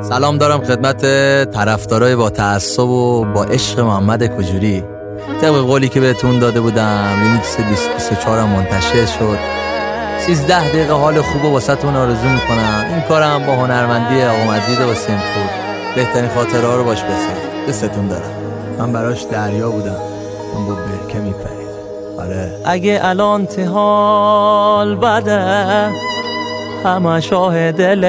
سلام دارم خدمت طرفدارای با تعصب و با عشق محمد کجوری. طبق قولی که بهتون داده بودم ریمیکس 2024 هم منتشر شد. 13 دقیقه حال خوب و واسهتون آرزو میکنم. این کارم با هنرمندی آقا مجید و سیمپور. بهترین خاطره ها رو باش بسازید. دوستتون دارم. من براش دریا بودم، اون بود برکه میپرید. آره اگه الان حال بده همه شاه دل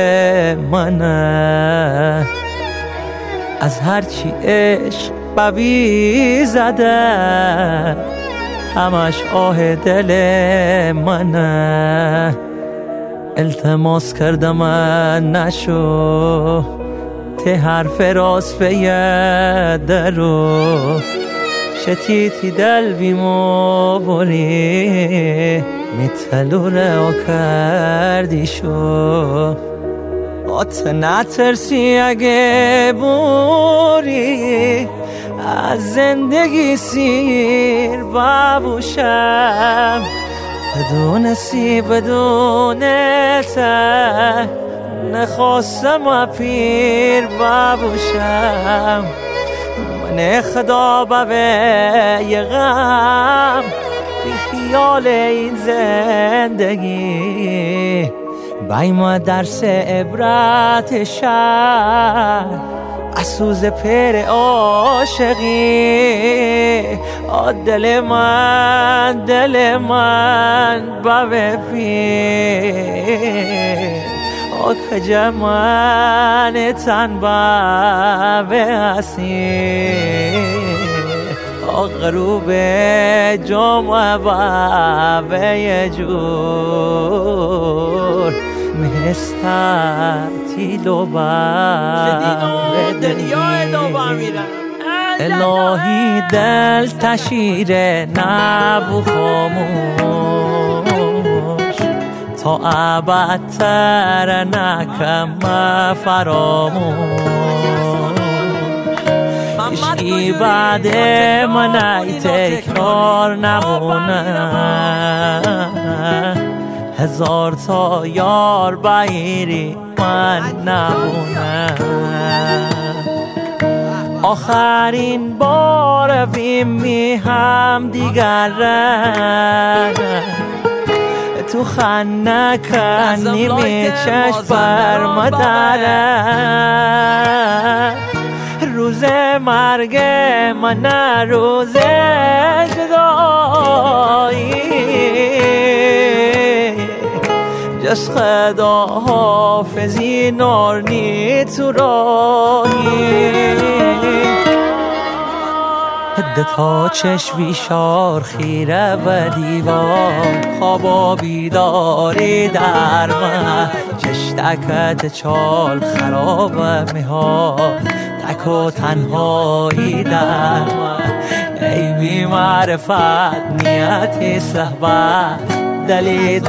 منه، از هرچی عشق بوی زده همش آه دل منه. التماس کردم من نشو ته حرف راست درو شتیتی دل بیمو بولی میتلو رو کردی شو آت نترسی اگه بوری از زندگی سیر ببوشم بدونستی بدونته نخواستم پیر ببوشم من خدا به غم بی خیال این زندگی بایم درس عبرت شهر اسوز پر عاشقی دل من بابه پیر کجا من تن بابه هستی غروب جمعه بابه جور مستتی لو بابه دنیای دو بامیرن الهی دل تشیره نبو خاموش تا ابدتر نکم فراموش عشقی بعد من ای تکرار نمونه هزار تا یار بایری من نمونه آخرین بار رویم هم دیگر تو خنه کنی می چشم بر مدره روز مرگ من روز جدایی جس خدا حافظی نارنی تو راهی هده تا چشوی شار خیره و دیوار خوابا بیداری در من چشتکت چال خراب میها تک و تنهایی در من ای بی معرفت نیتی صحبت دلی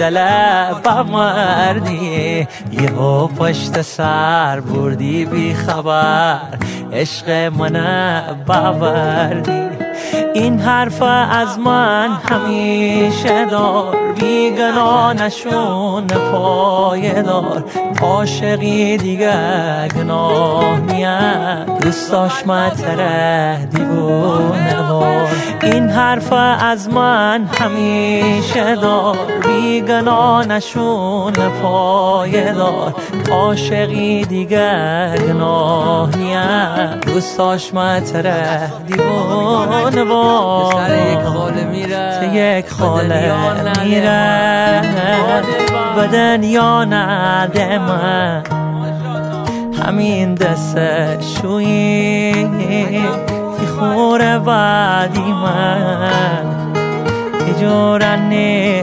بمردی یهو پشت سر بردی بی خبر عشق من باوردی این حرف از من همیشه دار بیگناه نشون پایدار عاشقی دیگه گناه نیست دوست داشت متره دیوونه وار این حرف از من همیشه دار بیگناه نشون پایدار عاشقی دیگه گناه نیست دوست داشت متره دیوونه وار سر یک خاله میره یک خاله میره به دنیا نده من همین دست شویی تی خوره بعدی من تی جورنی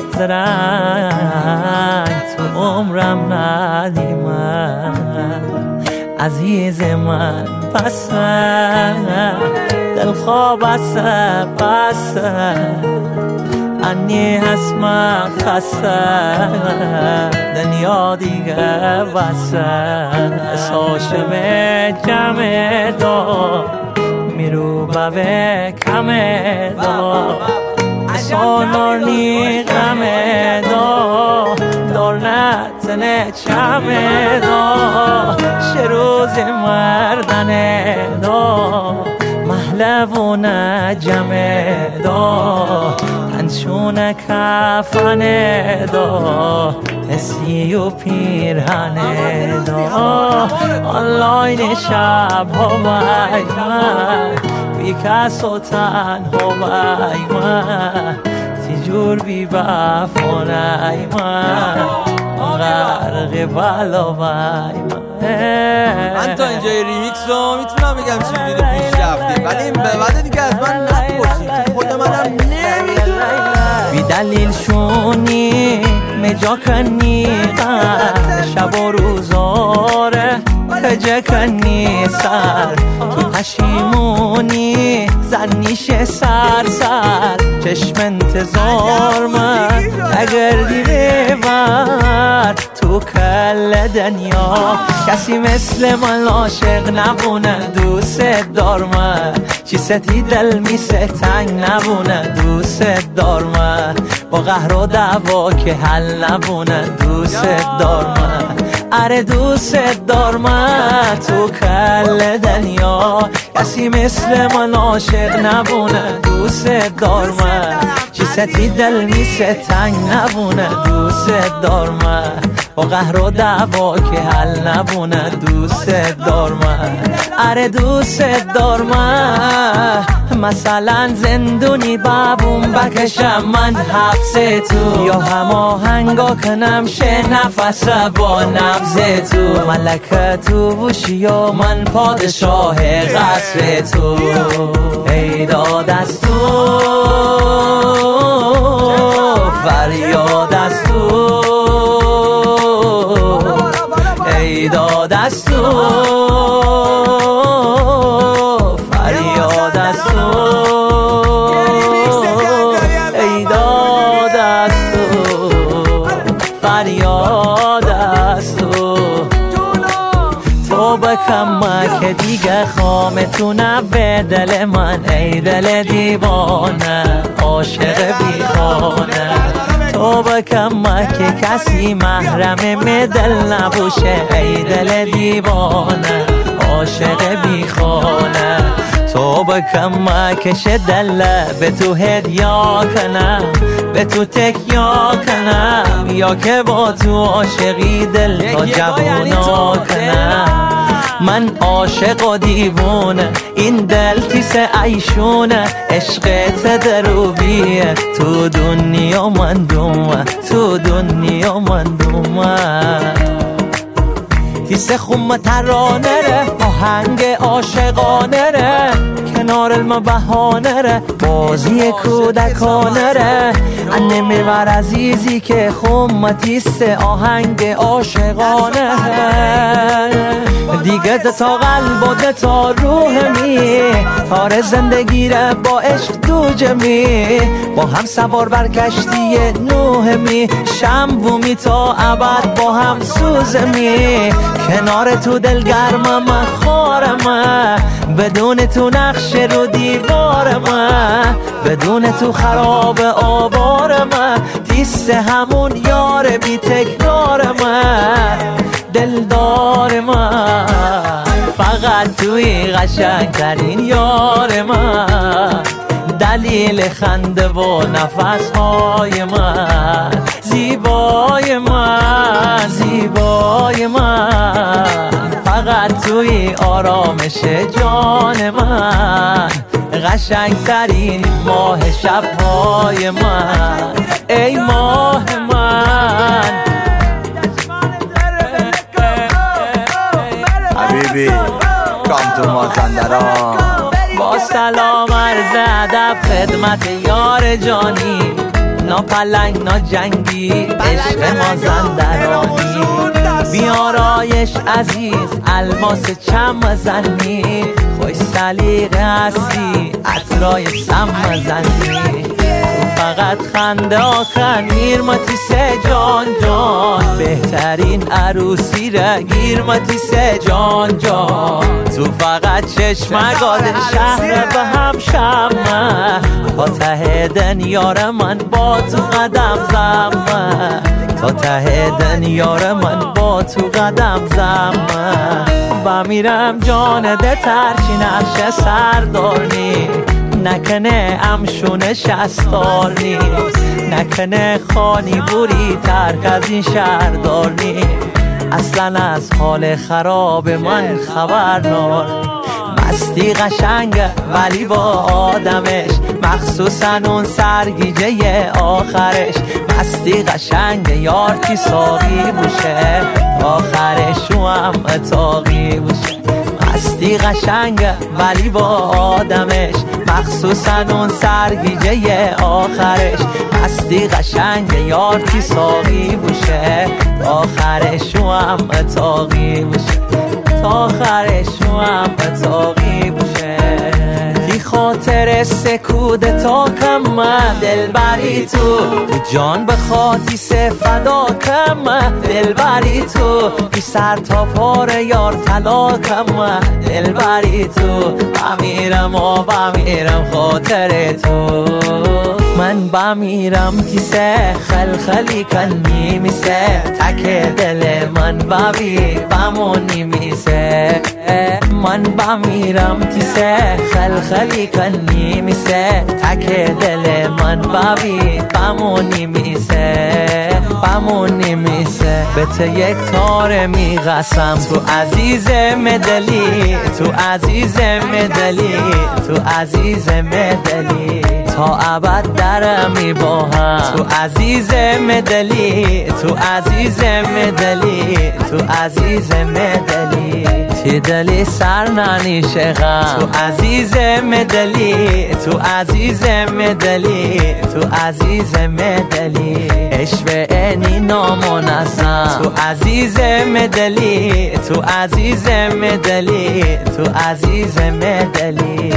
زرنگ تو عمرم ندی من عزیز من بسه دل خواب بسه انی هسما خسته دنیا دیگه بسه ساشم جمع دار میرو به کم دار سانارنی غم دار دار نتنه چم دار شروع جوونه جمع دا تنشونه کفنه دا تسی و پیرهنه دا آنلاین شب ها بای من بی کس و تنها بای من تیجور بی بفانه من غرق بلا بای من تا اینجای ریمیکس رو میتونم بگم چجوری پیش رفتیم، ولی این به بعد دیگه از من نپرسید، خود منم نمیدونم. بی دلیل شونی مجا کنی شب و روزاره کجا کنی سر تو پشیمونی زنیش سر چشم انتظار من نگردی ببر تو کل دنیا کسی مثل من عاشق نبونه دوست دار من چی ستی دل میسه تنگ نبونه دوست دار من با قهر و دعوا که حل نبونه دوست دار من اره دوست دار من تو کل دنیا کسی مثل من عاشق نبونه دوست دار من چی ستی دل میسه تنگ نبونه دوست دار من با قهر و دعوا که حل نبونه دوست دار من اره دوست دار من مثلا زندونی بابون بکشم من حبس تو یا هماهنگا کنم شه نفس با نبض تو ملکه تو بوشی یا من پادشاه قصر تو ای داد از تو فریاد از تو ای داد از تو فریاد از تو ای داد از تو فریاد از تو تو بکم که دیگه خامتونه به دل من ای دل دیوانه عاشق بیخانه تو بکم که کسی محرم دل نبوشه ای دل دیوانه عاشق بیخانه تو بکم که شه دل به تو هدیا کنم به تو تکیا کنم یا که با تو عاشقی دل تا جوونا کنم من عاشق و دیوونه این دل تیس عیشونه عشقت دروبیه تو دنیا من دومه تو دنیا من دومه تیس خم ترانه ره آهنگ عاشقانه ره کنار علم بهانه ره بازی کودکانه ره انه میور عزیزی که خم تیس آهنگ عاشقانه دیگه تا قلب و تا روح می تار زندگی ره با عشق دو جمی با هم سوار بر کشتی نوح می شنبومی تا ابد با هم سوزمی کنار تو دلگرمم خارم بدون تو نقش رو دیوارم بدون تو خراب آوارم تیست همون یار بی تکرارم دلدار من فقط توی قشنگترین یار من دلیل خنده و نفسهای من زیبای من زیبای من فقط توی آرامش جان من قشنگترین ماه شبهای من ای ماه من حبیبی کام تو مازندران با سلام عرض ادب خدمت یار جانی نا پلنگ نا جنگی عشق مازندرانی بیارایش عزیز الماس چم زنی خوش سلیقه هستی عطرای سم زنی فقط خنده آخر میرمتی سه جان جان بهترین عروسی را گیرمتی سه جان جان تو فقط چشمگاد شهر به هم شمه تا ته دنیار من با تو قدم زمه تا ته دنیار من با تو قدم زمه بمیرم جان ده ترچی نقش سردارنی نکنه امشون شستارنی نکنه خانی بوری ترک از این شهردارنی اصلا از حال خراب من خبر نار مستی قشنگه ولی با آدمش مخصوصا اون سرگیجه آخرش مستی قشنگه یار کی ساقی بوشه آخرش او هم اتاقی بوشه مستی قشنگه ولی با آدمش مخصوصا اون سرگیجه آخرش مستی قشنگه یار کی ساقی بوشه آخرش او هم اتاقی بوشه آخرش او هم اتاقی بوشه کی خاطر سکوده تا کم دل بری تو جان بخواتی سه فدا کم دل بری تو بی سر تا پاره یار طلا کم دل بری تو بمیرم و بمیرم خاطر تو من بمیرم کیسه خلخلی کنی میسه تک دل من ببی بمونی میسه من بمیرم کیسه خلخلی کنی میسه تک دل من ببی بمونی میسه بمونی میسه به ته یک تار میقسم تو عزیز مدلی تو عزیز مدلی تو عزیز مدلی تا ابد درمی با هم تو عزیز مدلی تو عزیز مدلی تو عزیز مدلی تی دلی سر ننیشه غم تو عزیز مدلی تو عزیز مدلی تو عزیز مدلی عشق اینی نامنظم تو عزیز مدلی تو عزیز مدلی تو عزیز مدلی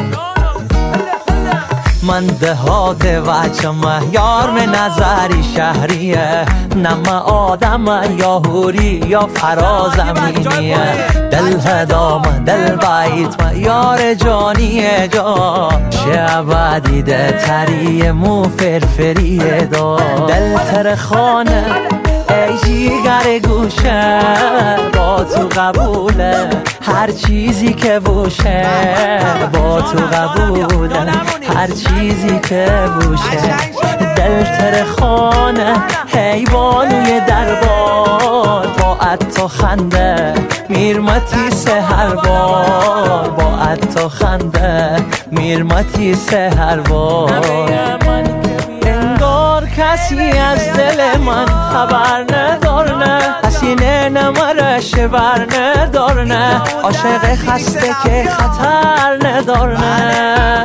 من دهات وچم یار من نظری شهریه نم آدم یا هوری یا فرازمینیه دل هدام دل بیت یار جانیه جا شعب دیده تری مو فرفریه دا دل ترخانه ای جیگر گوشه با تو قبوله هر چیزی که بوشه با تو قبوله هر چیزی که بوشه دل ترخانه حیوانوی دربار با عطا خنده میرمتی سهر بار با عطا خنده میرمتی سهر بار انگار کسی از دل من خبر ندارنه حسینه نمرش بر ندارنه عاشق خسته که خطر ندارنه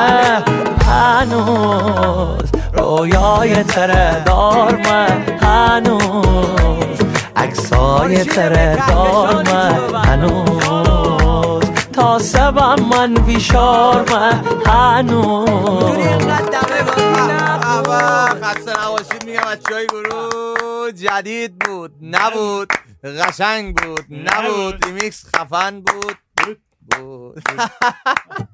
هنوز رویای تره دار من هنوز عکسای تره دار من هنوز تا سبم من بیشار من هنوز خسته نباشید میگم بچه‌های گروه جدید بود نبود قشنگ بود نبود ریمیکس خفن بود